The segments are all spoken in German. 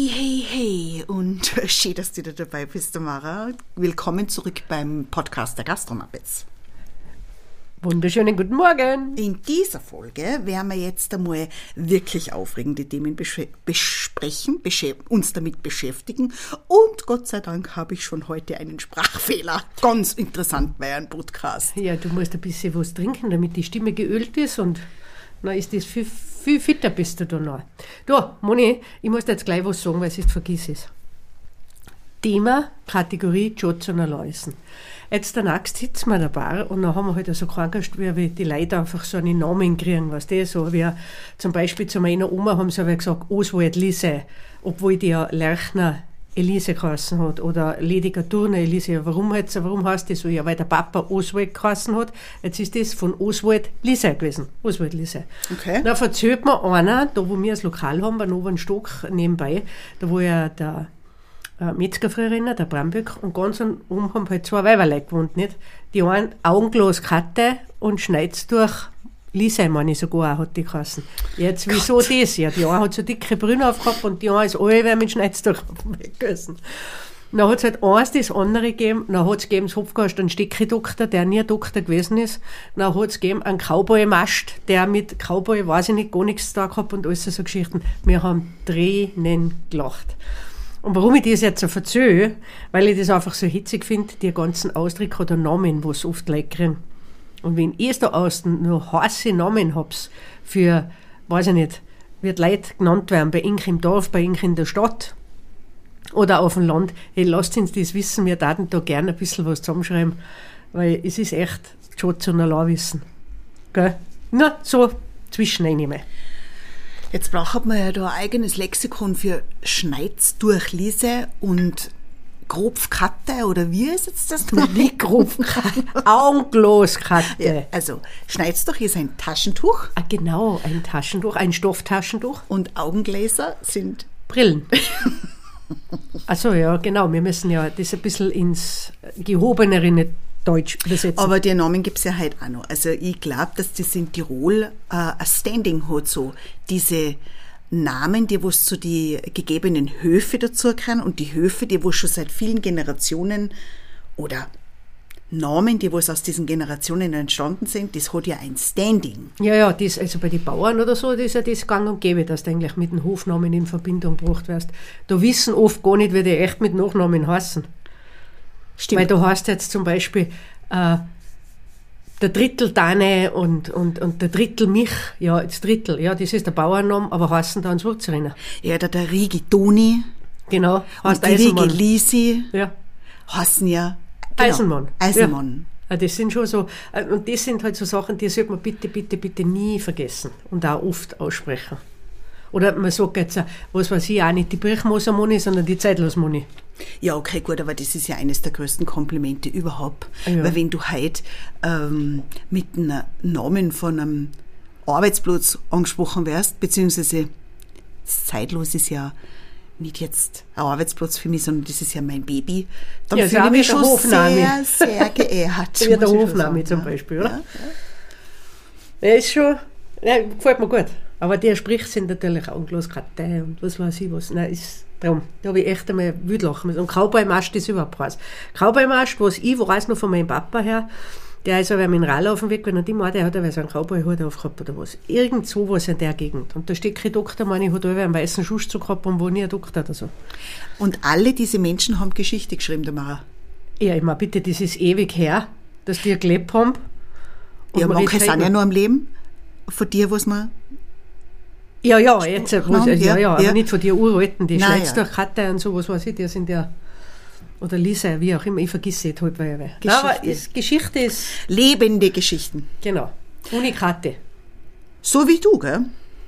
Hey, hey, hey und schön, dass du da dabei bist, Tamara. Willkommen zurück beim Podcast der Gastronappets. Wunderschönen guten Morgen. In dieser Folge werden wir jetzt einmal wirklich aufregende Themen besprechen, uns damit beschäftigen und Gott sei Dank habe ich schon heute einen Sprachfehler. Ganz interessant bei einem Podcast. Ja, du musst ein bisschen was trinken, damit die Stimme geölt ist und dann ist das viel fitter bist du da noch. Du, Moni, ich muss dir jetzt gleich was sagen, weil ich es vergiss es. Thema, Kategorie Shots und Läusen. Jetzt danach sitzen wir in der Bar und dann haben wir halt so Krankheit, wie die Leute einfach so einen Namen kriegen, weißt du, so wie zum Beispiel zu meiner Oma haben sie aber gesagt, Oswald Lise, obwohl die ja Lerchner Elise geheißen hat oder Lediger Turner Elise. Warum heißt das so? Ja, weil der Papa Oswald geheißen hat. Jetzt ist das von Oswald Lise gewesen. Oswald Lise. Okay. Da erzählt mir einer, da wo wir das Lokal haben, bei Oberen Stock nebenbei, da wo ja der Metzger früher, der Bramböck, und ganz oben haben halt zwei Weiberleute gewohnt, nicht? Die einen Augenglas Katte und Schneid's durch Lise, meine ich sogar, hat die geheißen. Jetzt, wieso Gott. Das? Ja, die eine hat so dicke Brüne aufgehabt und die eine ist alle mit Schneid's durch weggegessen. Dann hat es halt eins das andere gegeben, dann hat es gegeben, das Hopfgast, einen Stecki-Doktor, der nie ein Doktor gewesen ist. Dann hat es gegeben, einen Cowboy-Mast, der mit Cowboy, weiß ich nicht, gar nichts zu tun gehabt und alles so Geschichten. Wir haben Tränen gelacht. Und warum ich das jetzt so erzähle, weil ich das einfach so hitzig finde, die ganzen Ausdrücke oder Namen, was oft Leute kriegen. Und wenn ihr da außen noch heiße Namen habt für, weiß ich nicht, wird Leute genannt werden, bei Ink im Dorf, bei Ink in der Stadt oder auf dem Land, hey, lasst uns das wissen, wir würden da gerne ein bisschen was zusammenschreiben, weil es ist echt Schatz und Wissen. Gell? Na, so zwischeneinnehmen. Jetzt braucht man ja da ein eigenes Lexikon für Schneid's durch Lise und Grobfkatte, oder wie ist jetzt das noch? Nicht Grobfkatte, Augenglaskatte. Ja, also, Schneid's durch ist ein Taschentuch. Ah, genau, ein Taschentuch, ein Stofftaschentuch. Und Augengläser sind Brillen. Achso, ja, genau, wir müssen ja das ein bisschen ins gehobenere Deutsch übersetzen. Aber die Namen gibt es ja heute auch noch. Also ich glaube, dass das in Tirol ein Standing hat, so diese Namen, die was zu die gegebenen Höfe dazu können und die Höfe, die was schon seit vielen Generationen oder Namen, die was aus diesen Generationen entstanden sind, das hat ja ein Standing. Ja, das, also bei den Bauern oder so, das ist ja das gang und gäbe, dass du eigentlich mit dem Hofnamen in Verbindung gebracht wirst. Da wissen oft gar nicht, wie die echt mit Nachnamen heißen. Stimmt. Weil du hast jetzt zum Beispiel der Drittel Dane und der Drittel mich, ja, das Drittel, ja, das ist der Bauername, aber heißen da ans Wurzerinnen. Ja, der Rigi Toni. Genau, heißt und die Rigi Lisi. Ja. Heißen ja genau, Eisenmann. Ja. Das sind schon so, und das sind halt so Sachen, die sollte man bitte nie vergessen und auch oft aussprechen. Oder man sagt jetzt, was weiß ich, auch nicht die Brichmoser-Moni, sondern die Zeitlosmoni. Ja, okay, gut, aber das ist ja eines der größten Komplimente überhaupt. Ja. Weil wenn du heute mit einem Namen von einem Arbeitsplatz angesprochen wirst, beziehungsweise zeitlos ist ja nicht jetzt ein Arbeitsplatz für mich, sondern das ist ja mein Baby, dann ja, fühle ich mich schon sehr, sehr geehrt. Wie der Hofname zum Beispiel, oder? Ja. Ja, ist schon, ja, gefällt mir gut. Aber die Sprüche sind natürlich Augenglaskatte und was weiß ich was. Nein, ist darum. Da habe ich echt einmal wild lachen müssen. Und Cowboy-Mast ist überhaupt was. Cowboy-Mast, was ich weiß noch von meinem Papa her, der ist aber Mineral auf dem Weg, wenn er die mal, der hat aber so einen Cowboy-Hut aufgehabt oder was. Irgend sowas in der Gegend. Und da steht kein Doktor, meine ich, hat aber einen weißen Schusszug gehabt und wo nie ein Doktor oder so. Und alle diese Menschen haben Geschichte geschrieben, der Mara. Ja, ich meine, bitte, das ist ewig her, dass die gelebt haben. Ja, manche sind ja noch am Leben. Von dir, was man... Ja, jetzt, aber nicht von den Uralten, die Schneid's durch Katte und so, was weiß ich, die sind ja, oder Lisa, wie auch immer, ich vergesse es halt, weil aber Geschichte ist... Lebende Geschichten. Genau, Unikate. So wie du, gell?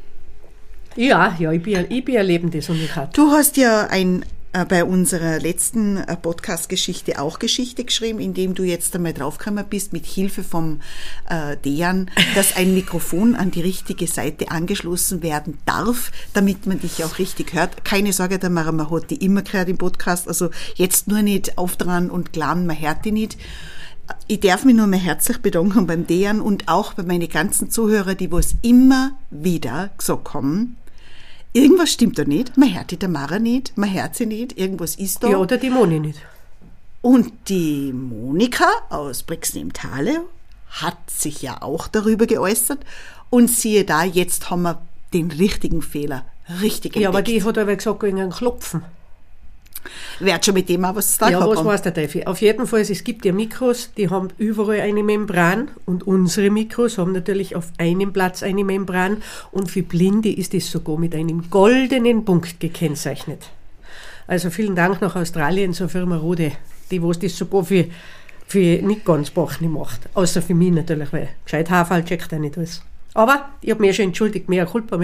Ja, ich bin ein lebendes Unikat. Du hast ja bei unserer letzten Podcast-Geschichte auch Geschichte geschrieben, indem du jetzt einmal draufgekommen bist, mit Hilfe vom Dejan, dass ein Mikrofon an die richtige Seite angeschlossen werden darf, damit man dich auch richtig hört. Keine Sorge, der Mara, man hat die immer gehört im Podcast, also jetzt nur nicht aufdran und glauben, man hört die nicht. Ich darf mich nur mal herzlich bedanken beim Dejan und auch bei meinen ganzen Zuhörern, die was immer wieder gesagt haben, irgendwas stimmt da nicht. Man hört die Tamara nicht, man hört sie nicht, irgendwas ist da. Ja, oder die Moni nicht. Und die Monika aus Brixen im Tale hat sich ja auch darüber geäußert. Und siehe da, jetzt haben wir den richtigen Fehler richtig entdeckt. Ja, aber die hat aber gesagt, wegen einem Klopfen. Wer hat schon mit dem auch was zu tun Ja, gehabt was haben? weiß der Teufel. Auf jeden Fall, es gibt ja Mikros, die haben überall eine Membran und unsere Mikros haben natürlich auf einem Platz eine Membran und für Blinde ist es sogar mit einem goldenen Punkt gekennzeichnet. Also vielen Dank nach Australien zur Firma Rode, die was das sogar für nicht ganz Bachni macht. Außer für mich natürlich, weil gescheit Haarfall checkt ja nicht alles. Aber ich habe mich schon entschuldigt, mehr Culpa.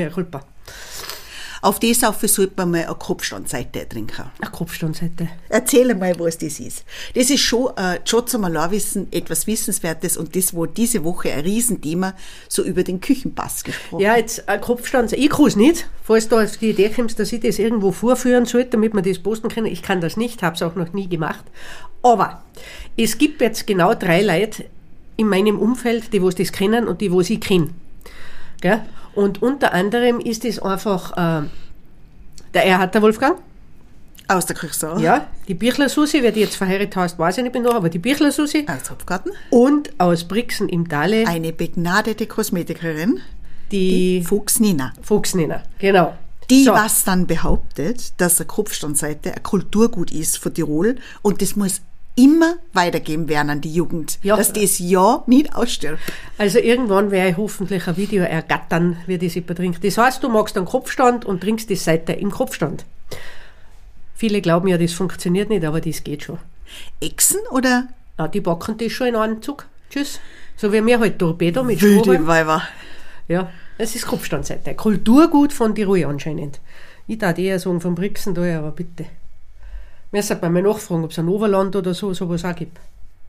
Auf das auf sollte man mal eine Kopfstandseite trinken. Eine Kopfstandseite. Erzähl mal, was das ist. Das ist schon zum Alleinwissen etwas Wissenswertes und das war diese Woche ein Riesenthema, so über den Küchenpass gesprochen. Ja, jetzt ein Kopfstand. Ich kann es nicht, falls du auf die Idee kommst, dass ich das irgendwo vorführen sollte, damit man das posten kann. Ich kann das nicht, habe es auch noch nie gemacht. Aber es gibt jetzt genau 3 Leute in meinem Umfeld, die was das kennen und die was ich kenne. Gell? Und unter anderem ist es einfach der Erhard Wolfgang. Aus der Küche. Ja, die Birchler-Susi, wer die jetzt verheiratet heißt, weiß ich nicht mehr noch, aber die Birchler-Susi. Aus Hopfgarten. Und aus Brixen im Tale. Eine begnadete Kosmetikerin, Die Fuchs Nina. Genau. Die So. was dann behauptet, dass eine Kopfstandseite ein Kulturgut ist von Tirol und das muss immer weitergeben werden an die Jugend, Ja. dass das ja nicht ausstirbt. Also irgendwann werde ich hoffentlich ein Video ergattern, wie das jemand trinkt. Das heißt, du magst einen Kopfstand und trinkst die Seite im Kopfstand. Viele glauben ja, das funktioniert nicht, aber das geht schon. Echsen oder Ja, die backen das schon in einem Zug. Tschüss. So wie wir halt Torpedo mit wilde Strohhalm. Weiber? Ja, das ist Kopfstandseite. Kulturgut von Tirol anscheinend. Ich darf eher sagen von Brixen da, aber bitte. Wir sollten mal nachfragen, ob es ein Oberland oder sowas auch gibt.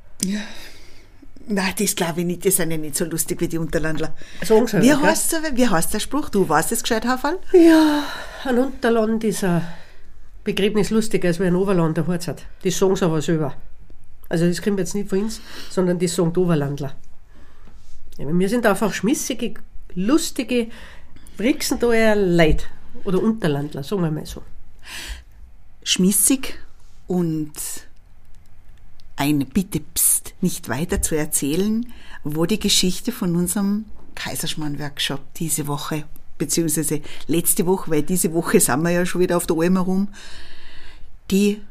Nein, das glaube ich nicht, die sind ja nicht so lustig wie die Unterlandler. Sagen sie Wie ja, gell? heißt der Spruch? Du weißt es gescheit, Haferl? Ja, ein Unterland ist ein Begräbnis lustiger als wie ein Oberland der Harz hat. Das sagen sie aber selber. Also das kommt jetzt nicht von uns, sondern das sagen die Oberlandler. Ja, wir sind einfach schmissige, lustige Brixendaer Leute. Oder Unterlandler, sagen wir mal so. Schmissig und eine Bitte, pst, nicht weiter zu erzählen, wo die Geschichte von unserem Kaiserschmarrn-Workshop diese Woche, beziehungsweise letzte Woche, weil diese Woche sind wir ja schon wieder auf der Alm herum, die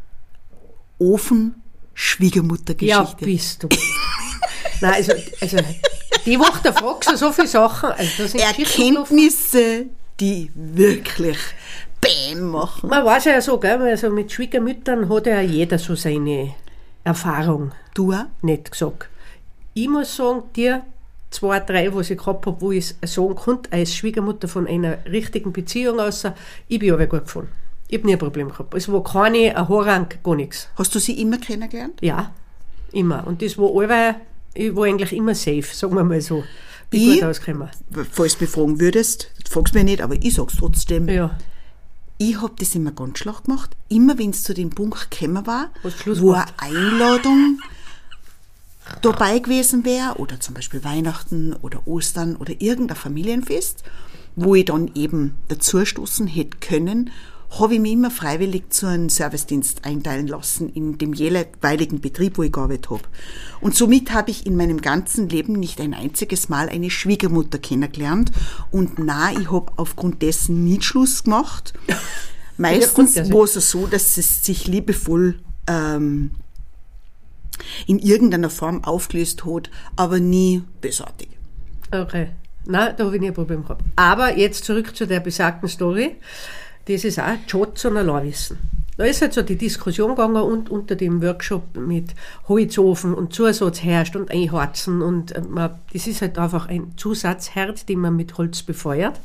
Ofen-Schwiegermutter-Geschichte. Ja, bist du. Nein, also die Woche, da fragst du so viele Sachen. Also da sind Erkenntnisse, die wirklich Bäm machen. Man weiß ja so, gell, also mit Schwiegermüttern hat ja jeder so seine Erfahrung. Du auch? Nicht gesagt. Ich muss sagen, dir 2, 3, was ich gehabt habe, wo ich sagen konnte, als Schwiegermutter von einer richtigen Beziehung aus, ich bin aber gut gefahren. Ich habe nie ein Problem gehabt. Es war keine, ein Horang, gar nichts. Hast du sie immer kennengelernt? Ja, immer. Und das war allweil, ich war eigentlich immer safe, sagen wir mal so. Bin Ich- gut ausgekommen. Falls du mich fragen würdest, das fragst du mich nicht, aber ich sag's trotzdem. Ja. Ich hab das immer ganz schlecht gemacht. Immer wenn es zu dem Punkt gekommen war, Was Schluss wo eine macht. Einladung dabei gewesen wäre, oder zum Beispiel Weihnachten oder Ostern oder irgendein Familienfest, wo ich dann eben dazustoßen hätte können, habe ich mich immer freiwillig zu einem Servicedienst einteilen lassen in dem jeweiligen Betrieb, wo ich gearbeitet habe. Und somit habe ich in meinem ganzen Leben nicht ein einziges Mal eine Schwiegermutter kennengelernt. Und nein, ich habe aufgrund dessen nicht Schluss gemacht. Meistens Ja, war es so, dass es sich liebevoll in irgendeiner Form aufgelöst hat, aber nie bösartig. Okay. Nein, da habe ich nie ein Problem gehabt. Aber jetzt zurück zu der besagten Story. Das ist auch Schatz und Alleinwissen. Da ist halt so die Diskussion gegangen und unter dem Workshop mit Holzofen und Zusatzherd und Einharzen und das ist halt einfach ein Zusatzherd, den man mit Holz befeuert.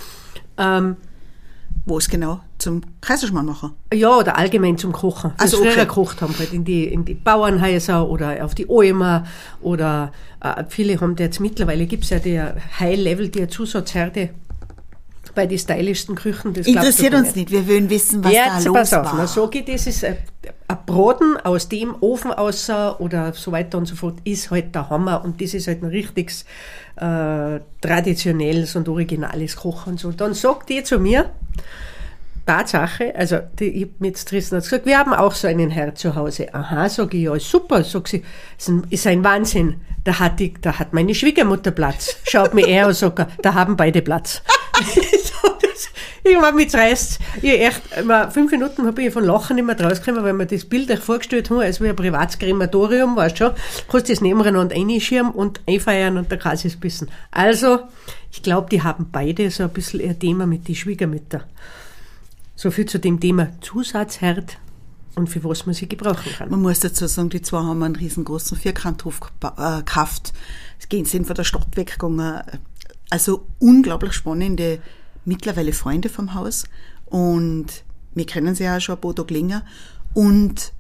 Wo es genau zum Kaiserschmarrn machen. Ja, oder allgemein zum Kochen. Das Also, früher okay. gekocht haben, halt in die Bauernhäuser oder auf die Almer oder viele haben da jetzt mittlerweile, gibt es ja die High-Level, die Zusatzherde, bei den stylischsten Küchen. Das glaubst Interessiert du uns nicht. Wir wollen wissen, was da jetzt los pass auf, war. na, sag ich, das ist ein Braten aus dem Ofen aus oder so weiter und so fort, ist halt der Hammer und das ist halt ein richtiges traditionelles und originales Kochen und so. Dann sagt die zu mir, Tatsache, also ich hab mit Tristan hat gesagt, wir haben auch so einen Herr zu Hause. Aha, sage ich, ja, super, sagt sie, ist ein Wahnsinn. Da hat meine Schwiegermutter Platz. Schaut mir an und sagt, da haben beide Platz. Ich war mitreißt. Echt, 5 Minuten habe ich von Lachen nicht mehr rausgekommen, weil mir das Bild euch vorgestellt haben, als wie ein privates Krematorium, weißt du schon, kannst das nebeneinander einschirmen und einfeiern und der Käse ist bissen. Also, ich glaube, die haben beide so ein bisschen ihr Thema mit den Schwiegermüttern. So viel zu dem Thema Zusatzherd und für was man sie gebrauchen kann. Man muss dazu sagen, die zwei haben einen riesengroßen Vierkanthof gekauft. Sind von der Stadt weggegangen. Also unglaublich spannende, mittlerweile Freunde vom Haus. Und wir kennen sie ja auch schon ein paar Tage länger. Und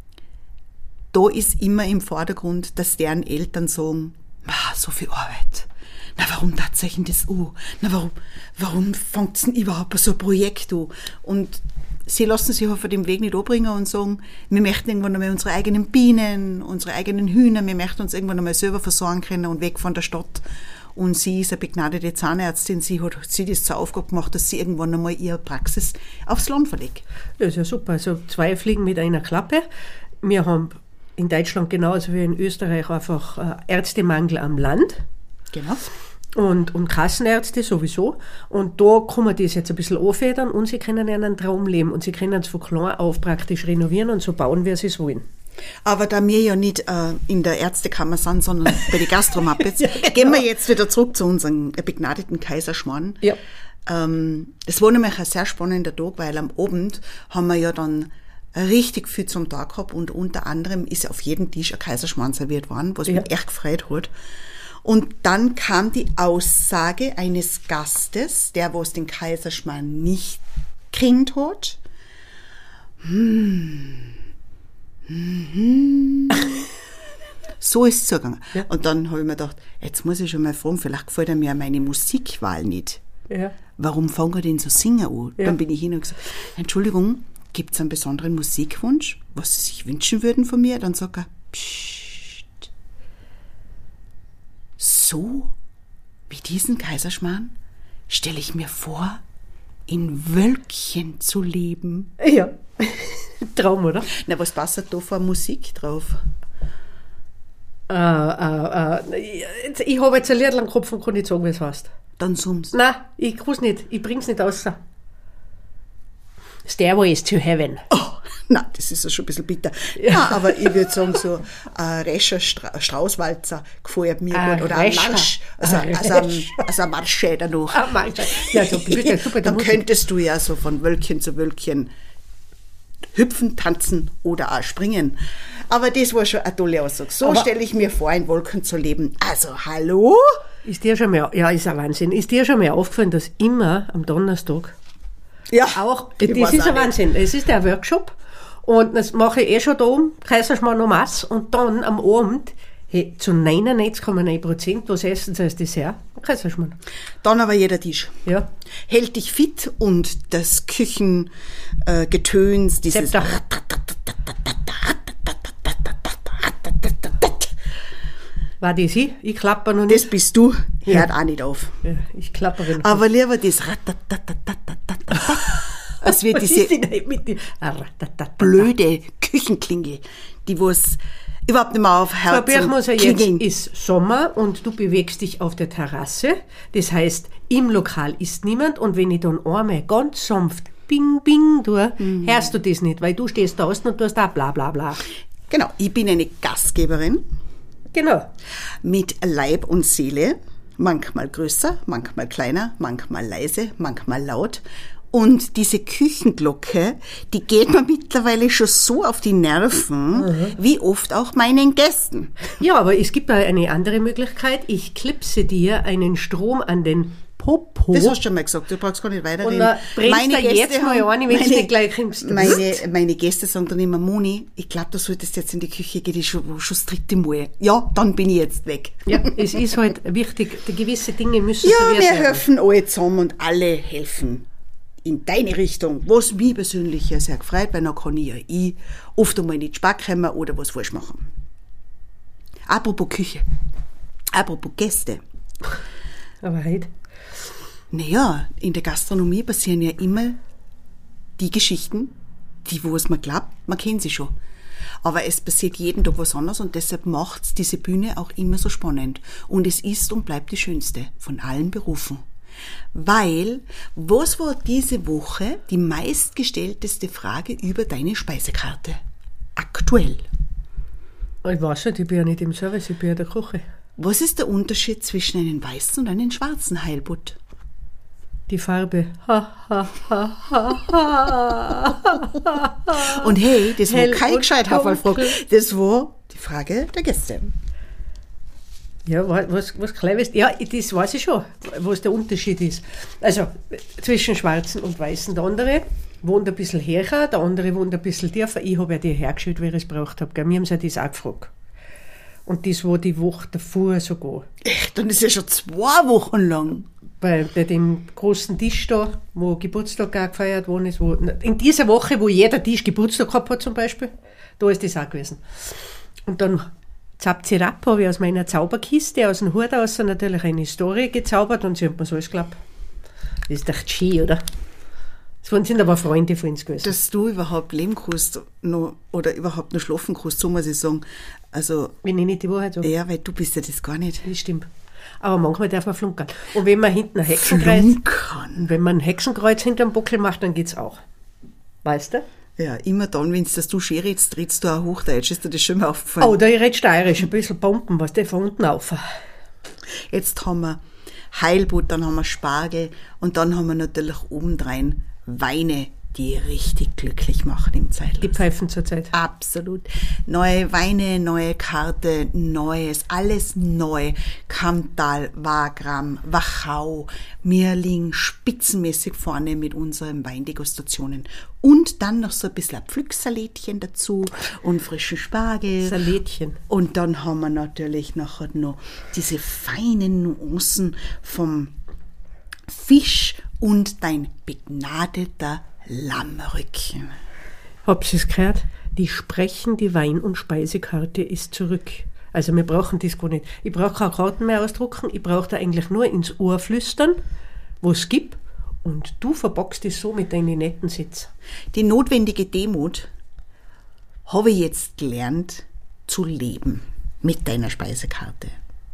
da ist immer im Vordergrund, dass deren Eltern sagen, so viel Arbeit. Na, warum tatsächlich das an? Na, warum fängt es denn überhaupt so ein Projekt an? Und sie lassen sich auf dem Weg nicht abbringen und sagen, wir möchten irgendwann einmal unsere eigenen Bienen, unsere eigenen Hühner, wir möchten uns irgendwann einmal selber versorgen können und weg von der Stadt. Und sie ist eine begnadete Zahnärztin, sie hat sich das zur Aufgabe gemacht, dass sie irgendwann einmal ihre Praxis aufs Land verlegt. Das ist ja super. Also 2 Fliegen mit einer Klappe. Wir haben in Deutschland genauso wie in Österreich einfach Ärztemangel am Land. Genau. Und Kassenärzte sowieso. Und da kann man das jetzt ein bisschen anfedern und sie können einen Traum leben. Und sie können es von klein auf praktisch renovieren und so bauen, wie sie es wollen. Aber da wir ja nicht in der Ärztekammer sind, sondern bei den Gastromuppets, ja, genau. Gehen wir jetzt wieder zurück zu unserem begnadeten Kaiserschmarrn. Ja. Das war nämlich ein sehr spannender Tag, weil am Abend haben wir ja dann richtig viel zum Tag gehabt und unter anderem ist auf jedem Tisch ein Kaiserschmarrn serviert worden, was mich echt gefreut hat. Und dann kam die Aussage eines Gastes, der was den Kaiserschmarrn nicht kennt hat. So ist es zugegangen. Ja. Und dann habe ich mir gedacht, jetzt muss ich schon mal fragen, vielleicht gefällt mir meine Musikwahl nicht. Ja. Warum fangen wir denn so singen an? Ja. Dann bin ich hin und gesagt, Entschuldigung, gibt es einen besonderen Musikwunsch, was Sie sich wünschen würden von mir? Dann sagt er, psst. So wie diesen Kaiserschmarrn stelle ich mir vor, in Wölkchen zu leben. Ja, Traum, oder? Na, was passt da für Musik drauf? Ich habe jetzt ein Lied am Kopf und kann nicht sagen, wie es heißt. Dann summ's. Nein, ich kann es nicht. Ich bring's nicht raus. Stairways to Heaven. Oh, nein, das ist ja schon ein bisschen bitter. Ja. Ja, aber ich würde sagen, so ein Rescher Straußwalzer gefällt mir gut. Oder ein Marsch. Also ein Marsch danach. Ein Marsch. Ja, so super. Dann könntest du ja so von Wölkchen zu Wölkchen hüpfen, tanzen oder auch springen. Aber das war schon eine tolle Aussage. So stelle ich mir vor, in Wolken zu leben. Also, hallo? Ist dir schon mal, ja, ist ein Wahnsinn. Ist dir schon mal aufgefallen, dass immer am Donnerstag auch, das ist ein Wahnsinn. Es ist der Workshop und das mache ich schon da um, Kaiserschmarrn en masse und dann am Abend zu 99,9%, was essen sie als Dessert? Kaiserschmarrn. Dann aber jeder Tisch. Ja. Hält dich fit und das Küchengetöns, dieses war das ich? Ich klapper noch nicht. Das bist du, hört auch nicht auf. Ja, ich klappere noch. Aber lieber das als wir diese blöde Küchenklingel, die was überhaupt nicht mehr aufhört zu klingeln. Jetzt ist Sommer und du bewegst dich auf der Terrasse. Das heißt, im Lokal ist niemand und wenn ich dann einmal ganz sanft bing, bing tue, hörst du das nicht, weil du stehst da außen und tust da bla bla bla. Genau, ich bin eine Gastgeberin. Genau. Mit Leib und Seele, manchmal größer, manchmal kleiner, manchmal leise, manchmal laut. Und diese Küchenglocke, die geht mir mittlerweile schon so auf die Nerven, wie oft auch meinen Gästen. Ja, aber es gibt da eine andere Möglichkeit. Ich klipse dir einen Strom an den Popo. Das hast du schon mal gesagt, du brauchst gar nicht weiterreden. Und dann brennst du jetzt mal an, wenn du nicht gleich kommst. Meine Gäste sagen dann immer, Moni, ich glaube, du solltest jetzt in die Küche gehen, das ist schon das 3. Mal. Ja, dann bin ich jetzt weg. Ja, es ist halt wichtig, gewisse Dinge müssen ja, serviert wir werden. helfen alle zusammen und alle helfen in deine Richtung, was mich persönlich ja sehr gefreut, weil dann kann ich oft einmal in die Speck kommen oder was falsch machen. Apropos Küche, apropos Gäste. Aber halt. Naja, in der Gastronomie passieren ja immer die Geschichten, wo es man glaubt, man kennt sie schon. Aber es passiert jeden Tag was anderes und deshalb macht's diese Bühne auch immer so spannend. Und es ist und bleibt die schönste von allen Berufen. Weil, was war diese Woche die meistgestellteste Frage über deine Speisekarte? Aktuell. Ich weiß nicht, ich bin ja nicht im Service, ich bin ja in der Küche. Was ist der Unterschied zwischen einem weißen und einem schwarzen Heilbutt? Die Farbe. Und hey, das war Hell keine und Gescheithaferlfrage. dunkel. Das war die Frage der Gäste. Ja, was klein ist. Ja, das weiß ich schon, was der Unterschied ist. Also zwischen Schwarzen und Weißen. Der andere wohnt ein bisschen höher, der andere wohnt ein bisschen tiefer. Ich habe ja die hergeschüttet, wie ich es braucht habe. Wir haben sie ja das auch gefragt. Und das war die Woche davor sogar. Echt? Dann ist ja schon 2 Wochen lang. Bei dem großen Tisch da, wo Geburtstag auch gefeiert worden ist. In dieser Woche, wo jeder Tisch Geburtstag gehabt hat zum Beispiel, da ist das auch gewesen. Und dann Zapzirap habe ich aus meiner Zauberkiste, aus dem Hut aus, natürlich eine Story gezaubert und sie hat mir so alles geglaubt. Das ist doch schön, oder? Das sind aber Freunde von uns gewesen. Dass du überhaupt leben kannst oder überhaupt noch schlafen kannst, so muss ich sagen. Also, wenn ich nicht die Wahrheit sage. Ja, weil du bist ja das gar nicht. Das stimmt. Aber manchmal darf man flunkern. Und wenn man hinten ein Hexenkreuz hinterm Buckel macht, dann geht's auch. Weißt du? Ja, immer dann, wenn du schön redst du auch Hochdeutsch, ist dir das schon mal aufgefallen? Oh, da ich rede steirisch, ein bisschen Bomben, was der von unten auf. Jetzt haben wir Heilbutt, dann haben wir Spargel und dann haben wir natürlich obendrein Weine, die richtig glücklich machen im Zeitlauf. Die pfeifen zurzeit. Absolut. Neue Weine, neue Karte, Neues, alles neu. Kamptal, Wagram, Wachau, Mirling, spitzenmäßig vorne mit unseren Weindegustationen. Und dann noch so ein bisschen ein Pflücksalätchen dazu und frischen Spargel. Salätchen. Und dann haben wir natürlich nachher noch diese feinen Nuancen vom Fisch und dein begnadeter Lammrücken. Habt ihr es gehört? Die sprechen, die Wein- und Speisekarte ist zurück. Also wir brauchen das gar nicht. Ich brauche keine Karten mehr ausdrucken, ich brauche da eigentlich nur ins Ohr flüstern, wo es gibt, und du verbockst es so mit deinen netten Sitz. Die notwendige Demut habe ich jetzt gelernt zu leben mit deiner Speisekarte.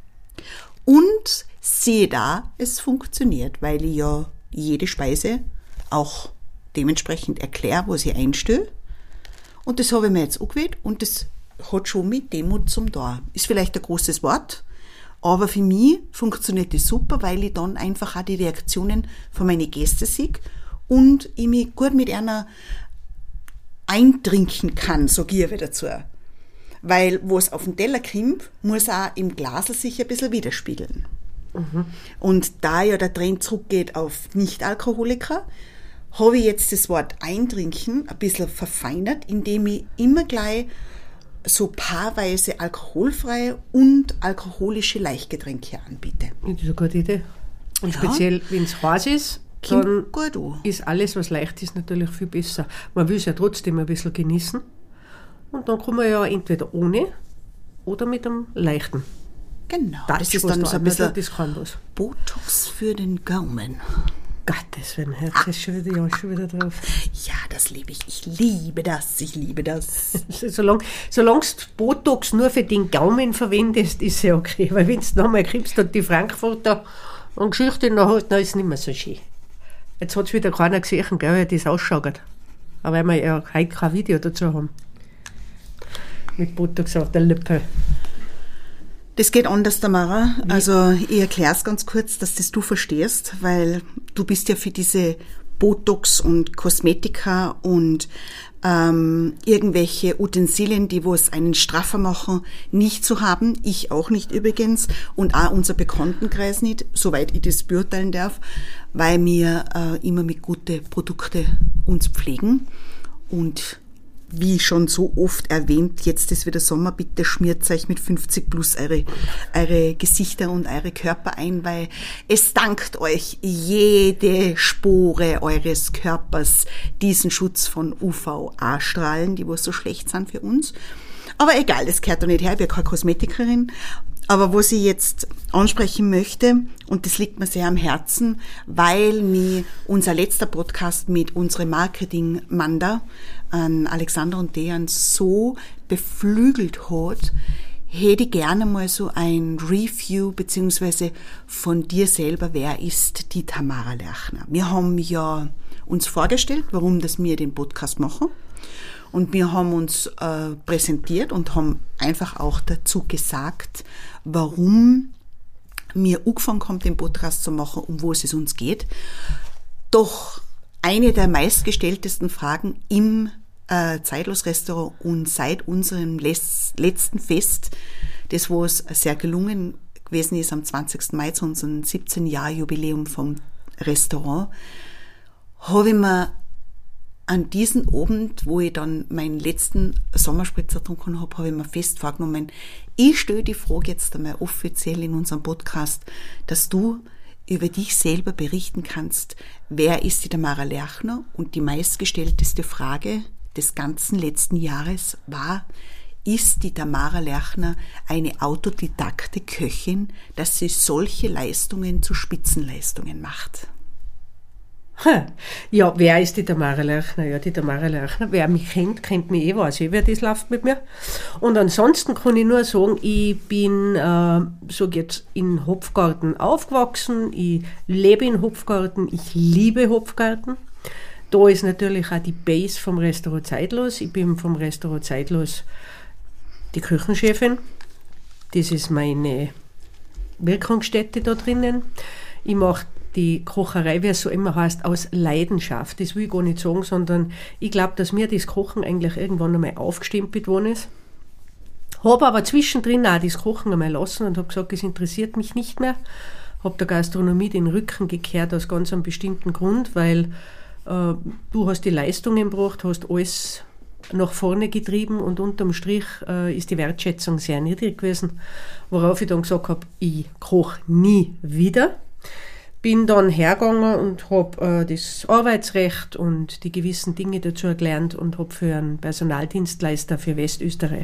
Und siehe da, es funktioniert, weil ich ja jede Speise auch dementsprechend erkläre, wo sie einstelle. Und das habe ich mir jetzt angewählt und das hat schon mit Demut zum Tor. Ist vielleicht ein großes Wort, aber für mich funktioniert das super, weil ich dann einfach auch die Reaktionen von meinen Gästen sehe und ich mich gut mit einer eintrinken kann, sage ich dazu. Weil, wo es auf den Teller kommt, muss auch im Glasl sich ein bisschen widerspiegeln. Mhm. Und da ja der Trend zurückgeht auf Nicht-Alkoholiker, habe ich jetzt das Wort eintrinken ein bisschen verfeinert, indem ich immer gleich so paarweise alkoholfreie und alkoholische Leichtgetränke anbiete. Das ist eine gute Idee. Und speziell, wenn es heiß ist, dann ist alles, was leicht ist, natürlich viel besser. Man will es ja trotzdem ein bisschen genießen. Und dann kann man ja entweder ohne oder mit einem leichten. Genau, das ist dann so ein bisschen das kann was. Botox für den Gaumen. Gottes Willen, Herz ist schon wieder drauf. Ja, das liebe ich. Ich liebe das. Solange du Botox nur für den Gaumen verwendest, ist ja okay. Weil wenn du nochmal kriegst und die Frankfurter und Geschichte noch hast, dann ist es nicht mehr so schön. Jetzt hat es wieder keiner gesehen, gell, wie das ausschaut. Aber weil wir ja heute kein Video dazu haben. Mit Botox auf der Lippe. Das geht anders, Tamara. Also ich erkläre es ganz kurz, dass das du verstehst, weil du bist ja für diese Botox und Kosmetika und irgendwelche Utensilien, die wo es einen straffer machen, nicht zu haben. Ich auch nicht übrigens und auch unser Bekanntenkreis nicht, soweit ich das beurteilen darf, weil wir immer mit guten Produkten uns pflegen. Und wie schon so oft erwähnt, jetzt ist wieder Sommer, bitte schmiert euch mit 50 plus eure Gesichter und eure Körper ein, weil es dankt euch jede Spore eures Körpers diesen Schutz von UVA-Strahlen, die wohl so schlecht sind für uns. Aber egal, das gehört doch nicht her, ich bin keine Kosmetikerin. Aber was ich jetzt ansprechen möchte, und das liegt mir sehr am Herzen, weil mir unser letzter Podcast mit unserem Marketing-Manda an Alexander und Dejan so beflügelt hat, hätte ich gerne mal so ein Review beziehungsweise von dir selber, wer ist die Tamara Lerchner? Wir haben ja uns vorgestellt, warum das wir den Podcast machen. Und wir haben uns präsentiert und haben einfach auch dazu gesagt, warum wir angefangen haben, den Podcast zu machen, um wo es uns geht. Doch eine der meistgestelltesten Fragen im Zeitlos-Restaurant und seit unserem letzten Fest, das wo es sehr gelungen gewesen ist, am 20. Mai zu unserem 17-Jahr-Jubiläum vom Restaurant, habe ich mir an diesem Abend, wo ich dann meinen letzten Sommerspritzer getrunken habe, habe ich mir fest vorgenommen, ich stelle die Frage jetzt einmal offiziell in unserem Podcast, dass du über dich selber berichten kannst, wer ist die Tamara Lerchner? Und die meistgestellteste Frage des ganzen letzten Jahres war, ist die Tamara Lerchner eine autodidakte Köchin, dass sie solche Leistungen zu Spitzenleistungen macht? Ja, wer ist die Tamara Lerchner? Ja, die Tamara Lerchner, wer mich kennt, kennt mich weiß wer das läuft mit mir. Und ansonsten kann ich nur sagen, ich bin, sag jetzt, in Hopfgarten aufgewachsen, ich lebe in Hopfgarten, ich liebe Hopfgarten. Da ist natürlich auch die Base vom Restaurant Zeitlos. Ich bin vom Restaurant Zeitlos die Küchenchefin. Das ist meine Wirkungsstätte da drinnen. Ich mache die Kocherei, wie es so immer heißt, aus Leidenschaft. Das will ich gar nicht sagen, sondern ich glaube, dass mir das Kochen eigentlich irgendwann einmal aufgestempelt worden ist. Habe aber zwischendrin auch das Kochen einmal lassen und habe gesagt, es interessiert mich nicht mehr. Habe der Gastronomie den Rücken gekehrt aus ganz einem bestimmten Grund, weil du hast die Leistungen gebracht, hast alles nach vorne getrieben und unterm Strich ist die Wertschätzung sehr niedrig gewesen, worauf ich dann gesagt habe, ich koche nie wieder. Bin dann hergegangen und habe das Arbeitsrecht und die gewissen Dinge dazu gelernt und habe für einen Personaldienstleister für Westösterreich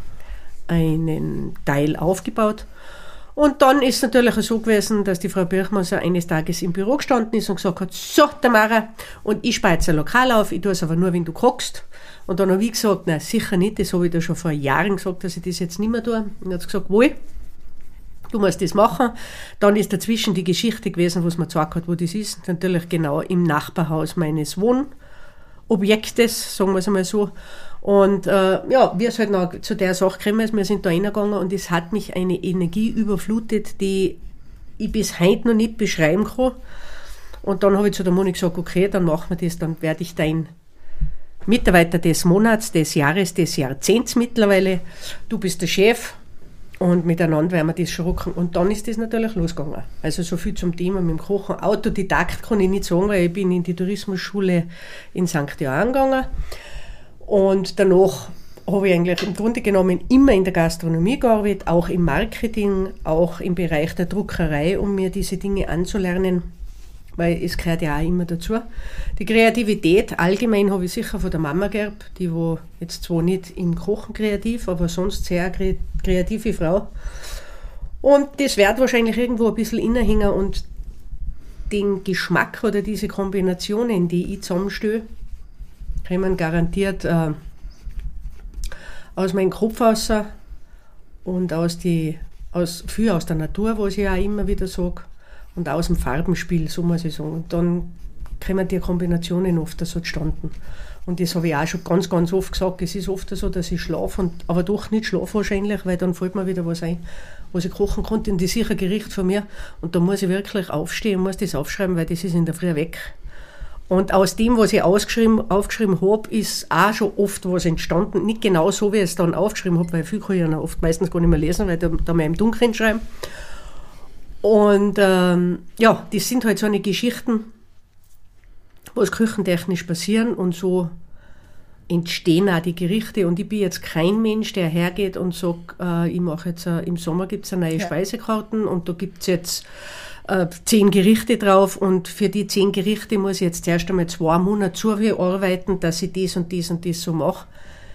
einen Teil aufgebaut. Und dann ist es natürlich so gewesen, dass die Frau Birchmesser eines Tages im Büro gestanden ist und gesagt hat, so Tamara, und ich speize ein Lokal auf, ich tue es aber nur, wenn du kochst. Und dann habe ich gesagt, nein, sicher nicht, das habe ich da schon vor Jahren gesagt, dass ich das jetzt nicht mehr tue. Und er hat gesagt, wohl, du musst das machen. Dann ist dazwischen die Geschichte gewesen, was man gesagt hat, wo das ist. Natürlich genau im Nachbarhaus meines Wohnobjektes, sagen wir es einmal so. Und wie es halt noch zu der Sache gekommen ist, wir sind da reingegangen und es hat mich eine Energie überflutet, die ich bis heute noch nicht beschreiben kann. Und dann habe ich zu der Moni gesagt, okay, dann machen wir das, dann werde ich dein Mitarbeiter des Monats, des Jahres, des Jahrzehnts mittlerweile. Du bist der Chef. Und miteinander werden wir das schon rocken. Und dann ist das natürlich losgegangen. Also so viel zum Thema mit dem Kochen. Autodidakt kann ich nicht sagen, weil ich bin in die Tourismusschule in St. Johann gegangen. Und danach habe ich eigentlich im Grunde genommen immer in der Gastronomie gearbeitet, auch im Marketing, auch im Bereich der Druckerei, um mir diese Dinge anzulernen, weil es gehört ja auch immer dazu. Die Kreativität allgemein habe ich sicher von der Mama geerbt, die wo jetzt zwar nicht im Kochen kreativ, aber sonst sehr kreative Frau. Und das wird wahrscheinlich irgendwo ein bisschen innehängen und den Geschmack oder diese Kombinationen, die ich zusammenstelle, kommen garantiert aus meinem Kopf raus und viel aus der Natur, was ich auch immer wieder sage. Und aus dem Farbenspiel, so muss ich sagen. Und dann kommen die Kombinationen oft so zustande. Und das habe ich auch schon ganz, ganz oft gesagt. Es ist oft so, dass ich schlafe, aber doch nicht schlafe wahrscheinlich, weil dann fällt mir wieder was ein, was ich kochen konnte. Und das ist sicher ein Gericht von mir. Und da muss ich wirklich aufstehen und muss das aufschreiben, weil das ist in der Früh weg. Und aus dem, was ich aufgeschrieben habe, ist auch schon oft was entstanden. Nicht genau so, wie ich es dann aufgeschrieben habe, weil viel kann ich ja oft meistens gar nicht mehr lesen, weil da mal im Dunkeln schreiben. Und ja, das sind halt so eine Geschichten, was küchentechnisch passieren und so entstehen auch die Gerichte. Und ich bin jetzt kein Mensch, der hergeht und sagt, ich mache jetzt, im Sommer gibt es eine neue Speisekarten und da gibt es jetzt 10 Gerichte drauf und für die 10 Gerichte muss ich jetzt erst einmal 2 Monate zuarbeiten, dass ich das und das und das so mache.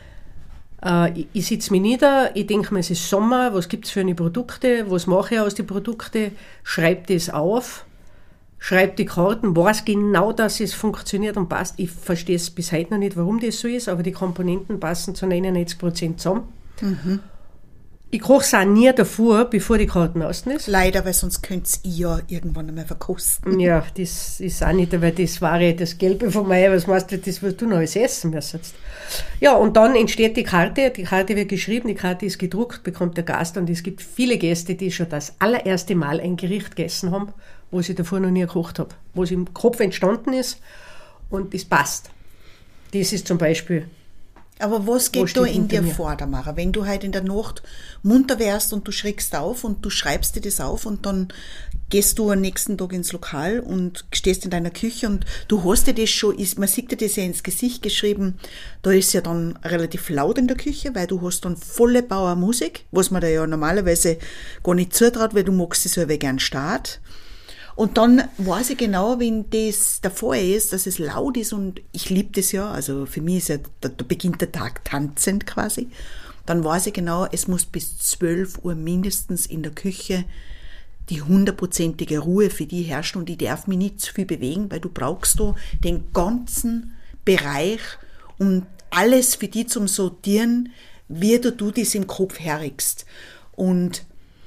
Ich sitze mich nieder, ich denke mir, es ist Sommer, was gibt es für eine Produkte, was mache ich aus den Produkten, schreibe das auf, schreibe die Karten, weiß genau, dass es funktioniert und passt. Ich verstehe es bis heute noch nicht, warum das so ist, aber die Komponenten passen zu 99% zusammen. Mhm. Ich koche es auch nie davor, bevor die Karten außen ist. Leider, weil sonst könnt ihr ja irgendwann einmal verkosten. Ja, das ist auch nicht, weil das war das Gelbe von mir, was meinst du, das wirst du noch alles essen müssen. Ja, und dann entsteht die Karte wird geschrieben, die Karte ist gedruckt, bekommt der Gast und es gibt viele Gäste, die schon das allererste Mal ein Gericht gegessen haben, was ich davor noch nie gekocht habe, was im Kopf entstanden ist und das passt. Das ist zum Beispiel... Aber was geht da in dir vor, Tamara? Wenn du halt in der Nacht munter wärst und du schreckst auf und du schreibst dir das auf und dann gehst du am nächsten Tag ins Lokal und stehst in deiner Küche und du hast dir das schon, man sieht dir das ja ins Gesicht geschrieben, da ist ja dann relativ laut in der Küche, weil du hast dann volle Bauermusik, was man da ja normalerweise gar nicht zutraut, weil du magst es ja gern Start. Und dann weiß ich genau, wenn das der Fall ist, dass es laut ist und ich liebe das ja, also für mich ist ja, da beginnt der Tag tanzend quasi, dann weiß ich genau, es muss bis 12 Uhr mindestens in der Küche die 100%ige Ruhe für die herrschen und ich darf mich nicht zu viel bewegen, weil du brauchst da den ganzen Bereich, um alles für die zum Sortieren, wie du das im Kopf herrigst. Und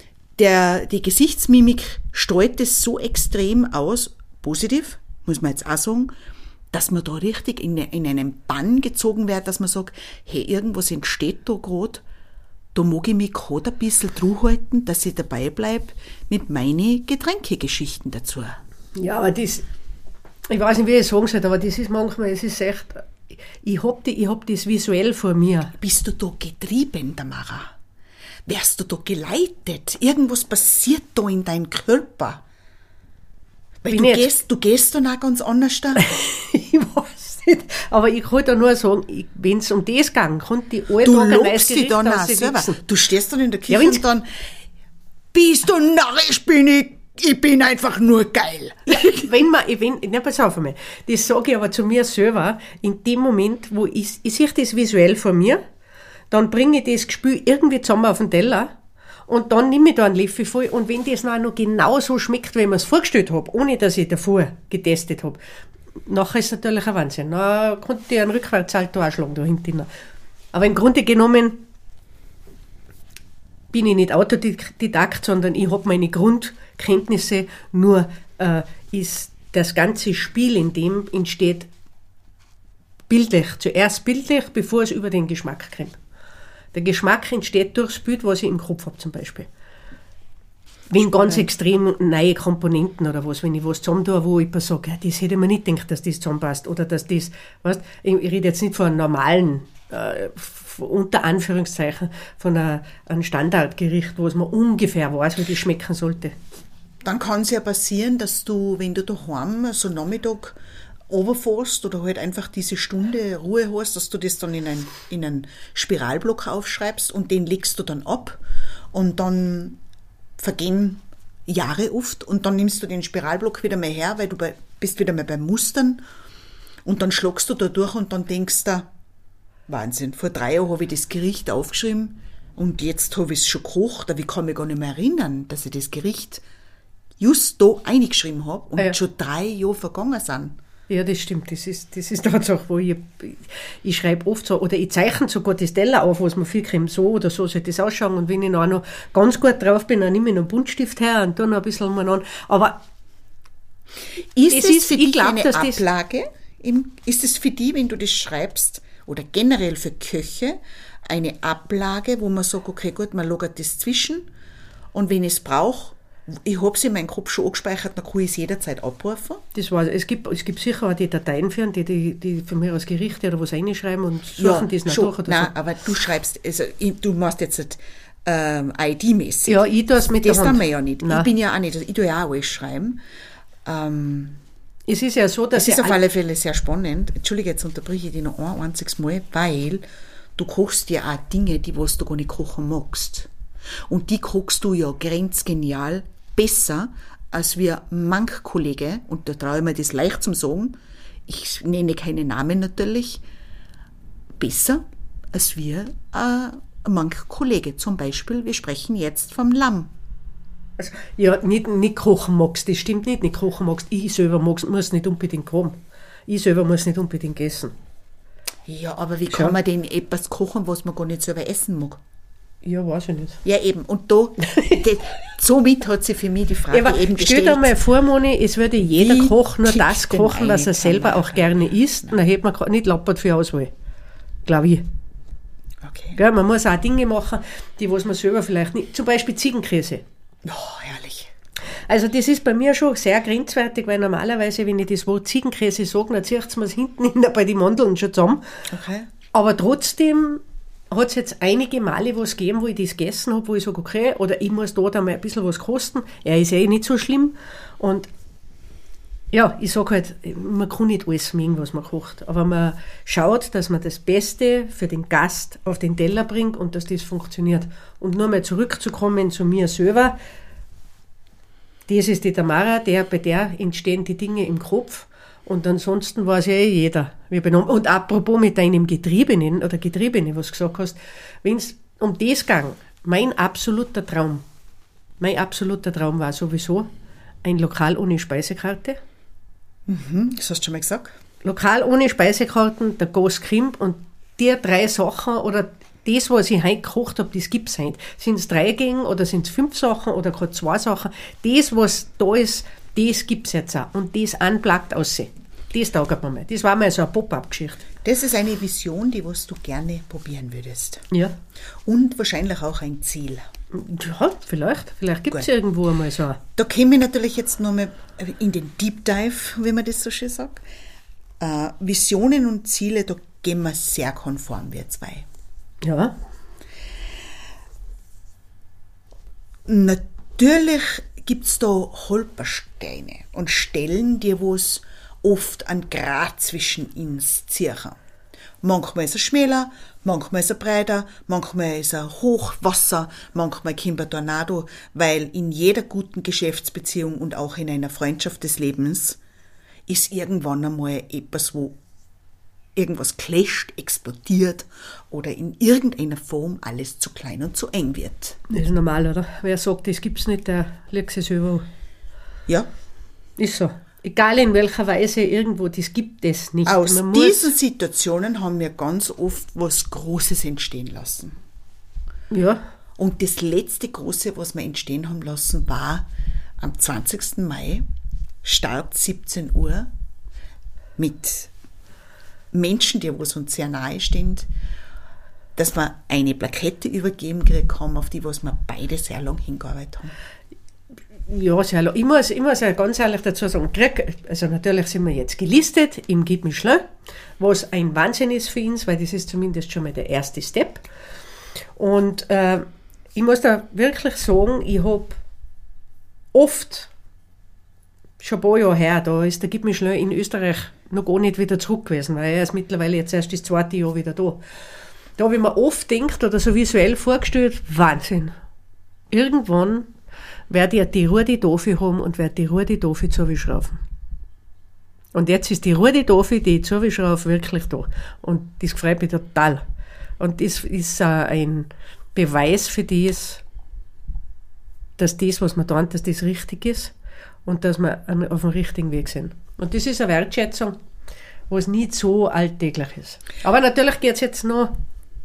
die Gesichtsmimik streut es so extrem aus, positiv, muss man jetzt auch sagen, dass man da richtig in einen Bann gezogen wird, dass man sagt, hey, irgendwas entsteht da gerade, da mag ich mich gerade ein bisschen draufhalten, dass ich dabei bleibe mit meinen Getränkegeschichten dazu. Ja, aber das, ich weiß nicht, wie ich es sagen soll, aber das ist manchmal, es ist echt, ich hab das visuell vor mir. Bist du da getrieben, Tamara? Wärst du da geleitet? Irgendwas passiert da in deinem Körper. Weil du gehst dann auch ganz anders da. Ich weiß nicht. Aber ich kann da nur sagen, wenn es um das ging, konnte ich alle du Tage ein lobst dich dann auch selber. Du stehst dann in der Küche und dann bist du narrisch, ich bin einfach nur geil. Ja, pass auf einmal. Das sage ich aber zu mir selber, in dem Moment, wo ich sehe das visuell vor mir, dann bringe ich das Gespül irgendwie zusammen auf den Teller und dann nehme ich da einen Löffel voll und wenn das noch genau so schmeckt, wie ich mir es vorgestellt habe, ohne dass ich davor getestet habe, nachher ist es natürlich ein Wahnsinn. Dann konnte ich einen Rückwärtssalto anschlagen da hinten. Aber im Grunde genommen bin ich nicht Autodidakt, sondern ich habe meine Grundkenntnisse, nur ist das ganze Spiel, in dem entsteht bildlich, zuerst bildlich, bevor es über den Geschmack kommt. Der Geschmack entsteht durchs Bild, was ich im Kopf habe zum Beispiel. Wenn ganz extrem neue Komponenten oder was, wenn ich was zusammen tue, wo jemand sagt, ja, das hätte ich mir nicht gedacht, dass das zusammenpasst oder dass das, weißt, ich rede jetzt nicht von einem normalen, unter Anführungszeichen, von einem Standardgericht, wo es man ungefähr weiß, wie das schmecken sollte. Dann kann es ja passieren, dass du, wenn du daheim so Nachmittag runterfährst oder halt einfach diese Stunde Ruhe hast, dass du das dann in einen Spiralblock aufschreibst und den legst du dann ab und dann vergehen Jahre oft und dann nimmst du den Spiralblock wieder mal her, weil du bist wieder mal beim Mustern und dann schlagst du da durch und dann denkst du, Wahnsinn, vor 3 Jahren habe ich das Gericht aufgeschrieben und jetzt habe ich es schon gekocht, aber ich kann mich gar nicht mehr erinnern, dass ich das Gericht just da eingeschrieben habe und schon 3 Jahre vergangen sind. Ja, das stimmt. Das ist Tatsache, wo ich schreibe oft so, oder ich zeichne sogar das Teller auf, was mir viel kommt, so oder so soll das ausschauen. Und wenn ich noch ganz gut drauf bin, dann nehme ich noch einen Buntstift her und dann noch ein bisschen umeinander. Aber ist es für dich eine Ablage? Ist es für dich, wenn du das schreibst, oder generell für Köche, eine Ablage, wo man sagt, okay, gut, man lagert das zwischen und wenn ich es brauche, Ich habe es in meinem Kopf schon angespeichert, dann kann ich es jederzeit abrufen. Das war's. Es gibt sicher auch die Dateien führen, die von mir aus Gerichte oder was reinschreiben und suchen das nicht durch oder nein, so. aber du schreibst, also du machst jetzt ID-mäßig. Ja, ich tue es mit der Hand. Das tun wir ja nicht. Nein. Ich bin ja auch nicht, ich tue ja auch alles schreiben. Es ist ja so, dass Es ist auf alle Fälle sehr spannend. Entschuldige, jetzt unterbreche ich dich noch ein einziges Mal, weil du kochst ja auch Dinge, die was du gar nicht kochen magst. Und die kochst du ja grenzgenial besser, als wir manch Kollege, und da traue ich mir das leicht zum sagen, ich nenne keine Namen natürlich, besser, als wir manch Kollege. Zum Beispiel, wir sprechen jetzt vom Lamm. Also, ja, nicht kochen magst, das stimmt nicht kochen magst. Ich selber muss nicht unbedingt haben. Ich selber muss nicht unbedingt essen. Ja, aber wie kann man denn etwas kochen, was man gar nicht selber essen mag? Ja, weiß ich nicht. Ja, eben. Und da, somit hat sie für mich die Frage aber eben gestellt. Stell dir mal vor, Moni, es würde jeder Wie Koch nur tickt das denn kochen, was er eine selber auch gerne isst. Dann hätte man nicht lappert für Auswahl. Glaube ich. Okay. Gell, man muss auch Dinge machen, die was man selber vielleicht nicht... Zum Beispiel Ziegenkäse. Oh, herrlich. Also das ist bei mir schon sehr grenzwertig, weil normalerweise, wenn ich das Wort Ziegenkäse sage, dann zieht es mir hinten bei den Mandeln schon zusammen. Okay. Aber trotzdem hat es jetzt einige Male was gegeben, wo ich das gegessen habe, wo ich sage, okay, oder ich muss da mal ein bisschen was kosten. Er ist nicht so schlimm. Und ja, ich sage halt, man kann nicht alles mögen, was man kocht. Aber man schaut, dass man das Beste für den Gast auf den Teller bringt und dass das funktioniert. Und nur mal zurückzukommen zu mir selber, das ist die Tamara, bei der entstehen die Dinge im Kopf. Und ansonsten weiß ja jeder. Und apropos mit deinem Getriebene, was du gesagt hast, wenn es um das ging, mein absoluter Traum war sowieso ein Lokal ohne Speisekarte. Das hast du schon mal gesagt. Lokal ohne Speisekarten, der Gaskrimp und die 3 Sachen oder das, was ich heute gekocht habe, das gibt es heute. Sind es 3 Gänge oder sind es 5 Sachen oder gerade 2 Sachen? Das, was da ist, das gibt es jetzt auch. Und das anplagt aussehen. Das taugt mir mal. Das war mal so eine Pop-up-Geschichte. Das ist eine Vision, die was du gerne probieren würdest. Ja. Und wahrscheinlich auch ein Ziel. Ja, vielleicht. Vielleicht gibt es irgendwo einmal so. Da käme ich natürlich jetzt nochmal in den Deep Dive, wie man das so schön sagt. Visionen und Ziele, da gehen wir sehr konform, wir zwei. Ja. Natürlich gibt es da Holpersteine und Stellen, die was oft an Grat zwischen uns ziehen. Manchmal ist er schmäler, manchmal ist er breiter, manchmal ist er Hochwasser, manchmal kommt ein Tornado, weil in jeder guten Geschäftsbeziehung und auch in einer Freundschaft des Lebens ist irgendwann einmal etwas, wo irgendwas clasht, explodiert oder in irgendeiner Form alles zu klein und zu eng wird. Das ist normal, oder? Wer sagt, das gibt's nicht, der liegt es überall. Ja. Ist so. Egal in welcher Weise irgendwo, das gibt es nicht. Aus diesen Situationen haben wir ganz oft was Großes entstehen lassen. Ja. Und das letzte Große, was wir entstehen haben lassen, war am 20. Mai, Start 17 Uhr, mit Menschen, die uns sehr nahe stehen, dass wir eine Plakette übergeben gekriegt haben, auf die was wir beide sehr lang hingearbeitet haben. Ja, sehr lang. Ich muss ja ganz ehrlich dazu sagen, also natürlich sind wir jetzt gelistet im Guide Michelin, was ein Wahnsinn ist für uns, weil das ist zumindest schon mal der erste Step. Und ich muss da wirklich sagen, ich habe oft, schon ein paar Jahre her, da ist der Guide Michelin in Österreich noch gar nicht wieder zurück gewesen, weil er ist mittlerweile jetzt erst das 2. Jahr wieder da. Da habe ich mir oft gedacht oder so visuell vorgestellt, Wahnsinn. Irgendwann werde ich die Ruhe die Tofi haben und werde die Ruhe die Tofi zuschrauben. Und jetzt ist die Ruhe die Tofi, die ich zuschraube, wirklich da. Und das freut mich total. Und das ist ein Beweis für das, dass das, was wir tun, dass das richtig ist und dass wir auf dem richtigen Weg sind. Und das ist eine Wertschätzung, was nicht so alltäglich ist. Aber natürlich geht es jetzt noch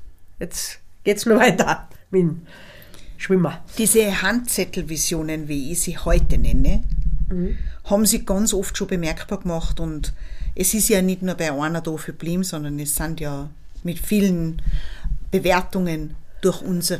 weiter mit dem Schwimmer. Diese Handzettelvisionen, wie ich sie heute nenne, haben sie ganz oft schon bemerkbar gemacht. Und es ist ja nicht nur bei einer da geblieben, sondern es sind ja mit vielen Bewertungen durch unsere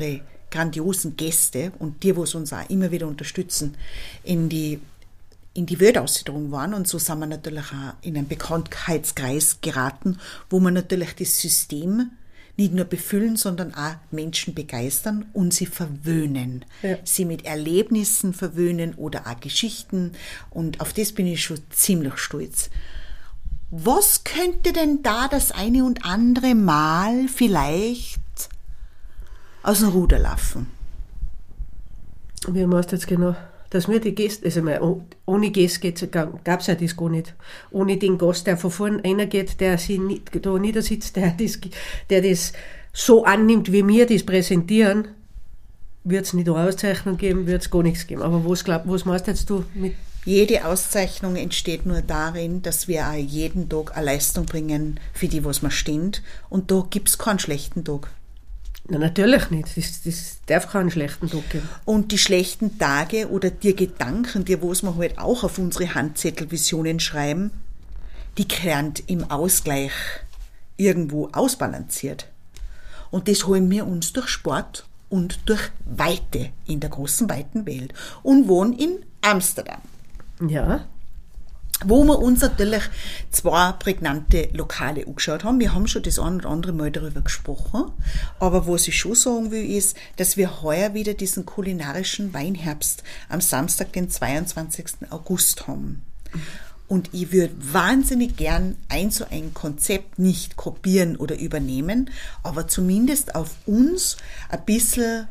grandiosen Gäste und die, was uns auch immer wieder unterstützen, in die Welt ausgedrungen waren. Und so sind wir natürlich auch in einen Bekanntheitskreis geraten, wo wir natürlich das System nicht nur befüllen, sondern auch Menschen begeistern und sie verwöhnen. Ja. Sie mit Erlebnissen verwöhnen oder auch Geschichten. Und auf das bin ich schon ziemlich stolz. Was könnte denn da das eine und andere Mal vielleicht aus dem Ruder laufen? Wie meinst du jetzt genau? Dass wir die Gäste, also ohne Gäste gab es ja das gar nicht. Ohne den Gast, der von vorn reingeht, der sich da niedersitzt, der das so annimmt, wie wir das präsentieren, wird es nicht eine Auszeichnung geben, wird es gar nichts geben. Aber was meinst jetzt du mit? Jede Auszeichnung entsteht nur darin, dass wir auch jeden Tag eine Leistung bringen, für die, was wir stehen. Und da gibt es keinen schlechten Tag. Na, natürlich nicht. Das darf keinen schlechten Tag geben. Und die schlechten Tage oder die Gedanken, die was wir halt auch auf unsere Handzettelvisionen schreiben, die werden im Ausgleich irgendwo ausbalanciert. Und das holen wir uns durch Sport und durch Weite in der großen, weiten Welt. Und wohnen in Amsterdam. Ja. Wo wir uns natürlich 2 prägnante Lokale angeschaut haben. Wir haben schon das ein oder andere Mal darüber gesprochen. Aber was ich schon sagen will, ist, dass wir heuer wieder diesen kulinarischen Weinherbst am Samstag, den 22. August haben. Und ich würde wahnsinnig gern ein Konzept nicht kopieren oder übernehmen, aber zumindest auf uns ein bisschen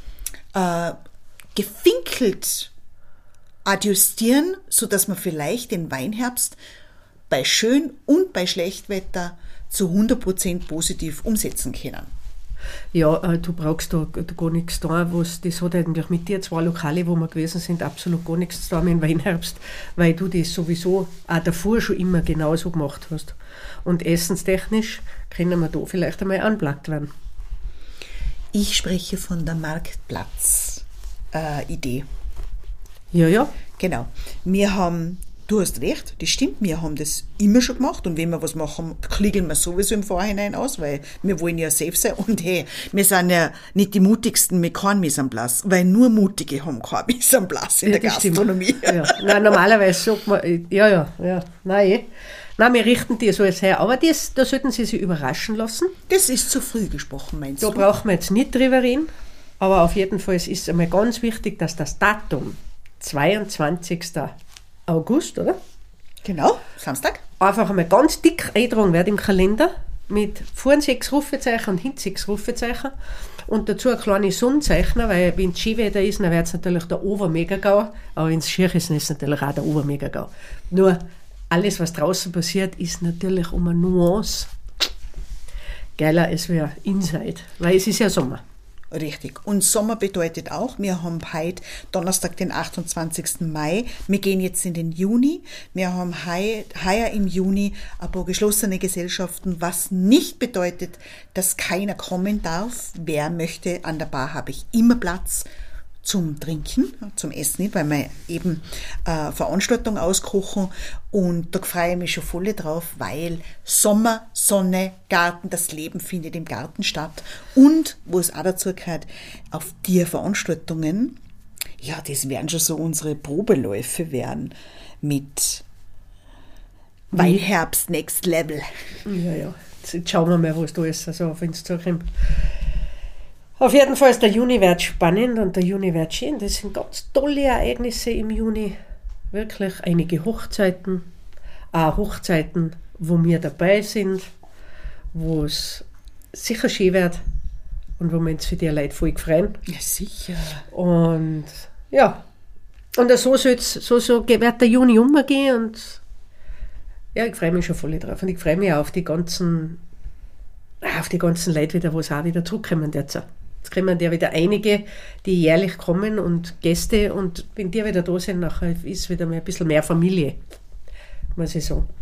gefinkelt adjustieren, sodass wir vielleicht den Weinherbst bei Schön- und bei Schlechtwetter zu 100% positiv umsetzen können. Ja, du brauchst da gar nichts da, das hat eigentlich mit dir 2 Lokale, wo wir gewesen sind, absolut gar nichts da mit dem Weinherbst, weil du das sowieso auch davor schon immer genauso gemacht hast. Und essenstechnisch können wir da vielleicht einmal anplagt werden. Ich spreche von der Marktplatz-Idee. Ja. Genau. Du hast recht, das stimmt, wir haben das immer schon gemacht und wenn wir was machen, kliegeln wir sowieso im Vorhinein aus, weil wir wollen ja safe sein und hey, wir sind ja nicht die mutigsten mit keinem Mise en place, weil nur Mutige haben kein Mise en place in der Gastronomie. Ja. Nein, normalerweise sagt man, nein, wir richten die so jetzt her, aber da sollten Sie sich überraschen lassen. Das ist zu früh gesprochen, meinst du? Da brauchen wir jetzt nicht drüber reden, aber auf jeden Fall es ist einmal ganz wichtig, dass das Datum 22. August, oder? Genau, Samstag. Einfach einmal ganz dick eintragen wird im Kalender mit vorn 6 Rufezeichen und hinten 6 Rufezeichen und dazu ein kleines Sonnenzeichen, weil wenn es Skiwetter ist, dann wird es natürlich der Obermegagau, aber wenn es schier ist, dann ist es natürlich auch der Obermegagau. Nur alles, was draußen passiert, ist natürlich um eine Nuance geiler als wir Inside, weil es ist ja Sommer. Richtig. Und Sommer bedeutet auch, wir haben heute Donnerstag, den 28. Mai. Wir gehen jetzt in den Juni. Wir haben heuer im Juni ein paar geschlossene Gesellschaften, was nicht bedeutet, dass keiner kommen darf. Wer möchte, an der Bar habe ich immer Platz zum Trinken, zum Essen nicht, weil wir eben Veranstaltung auskochen und da freue ich mich schon voll drauf, weil Sommer, Sonne, Garten, das Leben findet im Garten statt und, wo es auch dazu gehört, auf die Veranstaltungen, ja, das werden schon so unsere Probeläufe werden mit Weinherbst Next Level. Ja, jetzt schauen wir mal, was da ist, also auf uns zukommt. Auf jeden Fall ist der Juni wird spannend und der Juni wird schön. Das sind ganz tolle Ereignisse im Juni. Wirklich einige Hochzeiten. Auch Hochzeiten, wo wir dabei sind, wo es sicher schön wird und wo wir uns für die Leute voll freuen. Ja, sicher. Und ja, und so wird der Juni umgehen und ja, ich freue mich schon voll drauf. Und ich freue mich auch auf die ganzen Leute wieder, wo es auch wieder zurückkommen jetzt. Jetzt kommen ja wieder einige, die jährlich kommen und Gäste und wenn die wieder da sind, nachher ist wieder mal ein bisschen mehr Familie, muss ich sagen.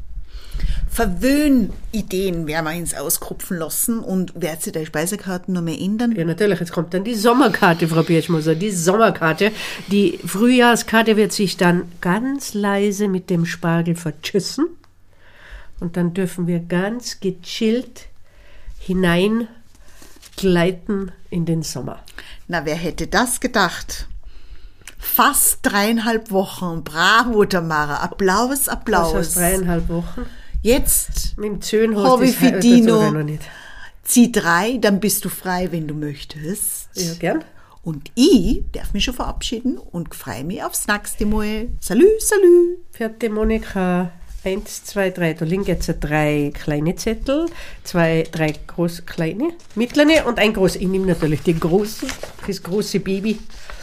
Verwöhnideen werden wir uns auskupfen lassen und wird sich die Speisekarten noch mehr ändern? Ja, natürlich. Jetzt kommt dann die Sommerkarte, Frau Birchmoser, die Sommerkarte. Die Frühjahrskarte wird sich dann ganz leise mit dem Spargel vertschüssen und dann dürfen wir ganz gechillt hineingleiten in den Sommer. Na, wer hätte das gedacht? Fast 3,5 Wochen. Bravo, Tamara. Applaus, Applaus. Was heißt 3,5 Wochen? Jetzt Mit dem Zöhn hast habe du ich für Dino. noch nicht. Zieh 3, dann bist du frei, wenn du möchtest. Ja, gern. Und ich darf mich schon verabschieden und freue mich aufs nächste Mal. Salü, salü. Vierte Monika. 1, 2, 3. Da liegen jetzt 3 kleine Zettel, 3 groß kleine, mittlere und ein groß. Ich nehme natürlich den großen, das große Baby.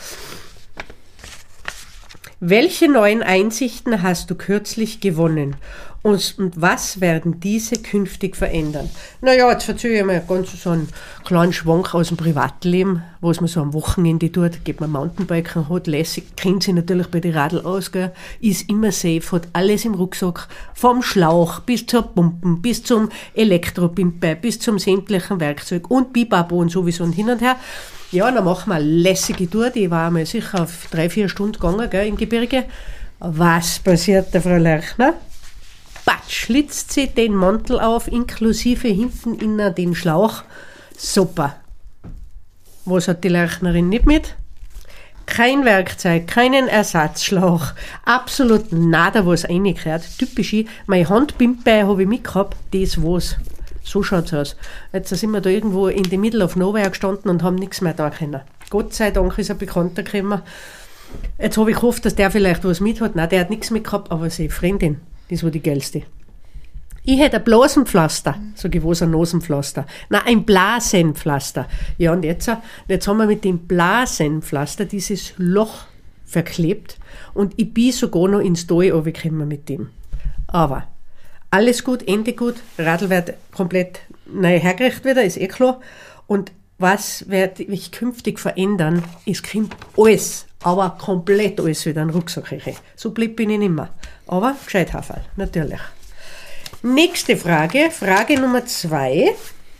Welche neuen Einsichten hast du kürzlich gewonnen? Und was werden diese künftig verändern? Naja, jetzt erzähle ich mal ganz so einen kleinen Schwank aus dem Privatleben, was man so am Wochenende tut. Geht man Mountainbiken, hat lässig, kennt sich natürlich bei den Radl aus, gell, ist immer safe, hat alles im Rucksack, vom Schlauch bis zur Pumpen, bis zum Elektropimpe, bis zum sämtlichen Werkzeug und Bibabo und sowieso und hin und her. Ja, dann machen wir eine lässige Tour, die war mal sicher auf 3-4 Stunden gegangen, gell, im Gebirge. Was passiert der Frau Lerchner? Batsch, schlitzt sie den Mantel auf, inklusive hinten innen den Schlauch. Super. Was hat die Lerchnerin nicht mit? Kein Werkzeug, keinen Ersatzschlauch, absolut nada, was reingehört. Typisch, meine Handpimpe habe ich mitgehabt, das was. So schaut's aus. Jetzt sind wir da irgendwo in the middle of nowhere gestanden und haben nichts mehr da können. Gott sei Dank ist ein Bekannter gekommen. Jetzt habe ich gehofft, dass der vielleicht was mit hat. Nein, der hat nichts mitgehabt, aber seine Freundin, das war die geilste. Ich hätte ein Blasenpflaster, sag ich, was ein Nasenpflaster? Nein, ein Blasenpflaster. Ja, und jetzt haben wir mit dem Blasenpflaster dieses Loch verklebt und ich bin sogar noch ins Tal runtergekommen mit dem. Aber alles gut, Ende gut, Radl wird komplett neu hergerichtet wieder, ist klar. Und was werde ich künftig verändern, es kommt alles, aber komplett alles wieder in den Rucksack rein. So blieb bin ich nicht mehr. Aber gescheit Haferl, natürlich. Nächste Frage, Frage Nummer 2.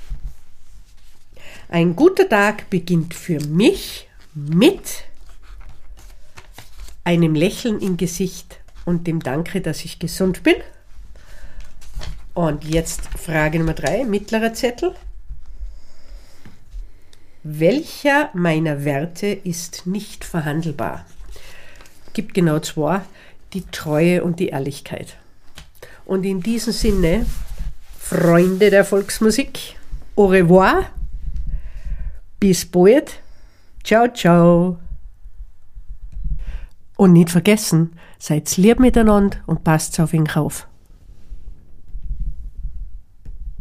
Ein guter Tag beginnt für mich mit einem Lächeln im Gesicht und dem Danke, dass ich gesund bin. Und jetzt Frage Nummer 3, mittlerer Zettel. Welcher meiner Werte ist nicht verhandelbar? Gibt genau 2, die Treue und die Ehrlichkeit. Und in diesem Sinne, Freunde der Volksmusik, au revoir, bis bald, ciao, ciao. Und nicht vergessen, seid lieb miteinander und passt auf ihn auf.